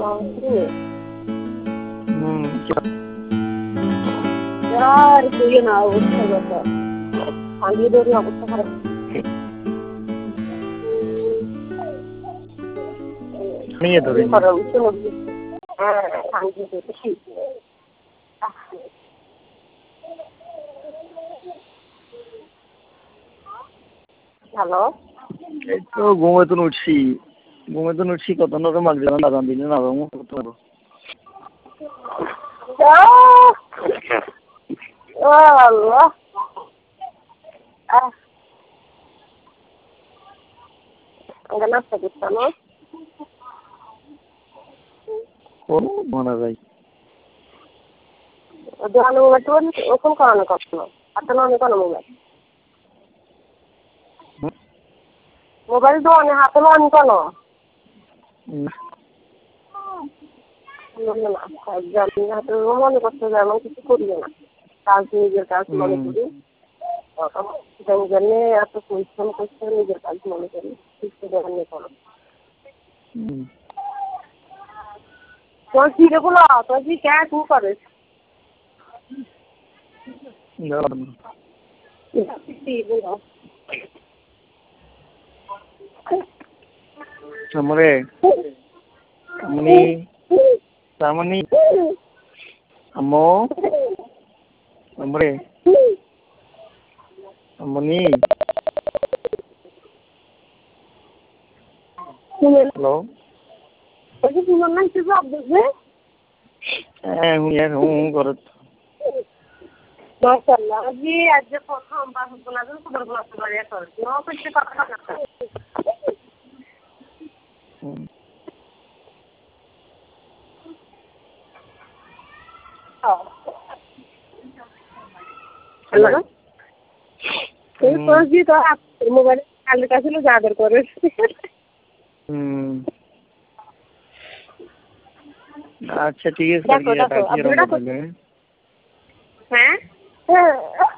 আর কইও না, অবস্থা ভাঙিয়ে ধরে অবস্থা খারাপ। নিয়ে ধরে হ্যালো, এই তো ঘুমে তো উঠছি কত নরম মাগরিব আজান দিলে না বাবু করতে পারবো। আল্লাহ নাস্তা করতাম মানা যায় দোকানে মোবাইল ওখান করানো কখনো হাতে নয় কোনো মোবাইল দোকানে হাতে নয় কোনো মনে করতে যায় এমন কিছু করি না, কাজ নিজের কাজ মনে করি, জন্য এত পরিশ্রম করছে নিজের কাজ মনে করি, করো তোর কি রে বলো, তোর কি কে তু করিস हमरे अम्मी सामनी अम्मो हमरे अम्मनी हेलो তোমার নাম কি জব দেবে? हूँ करत মাশাআল্লাহ জি আজ প্রথম বাহুগুলা সুন্দর বলতে পারি এখন নো কিছু কথা না হ্যালো তুই পৌঁছি তো মোবাইল কালে কাছে জাদর করে अच्छा ठीक है হ্যাঁ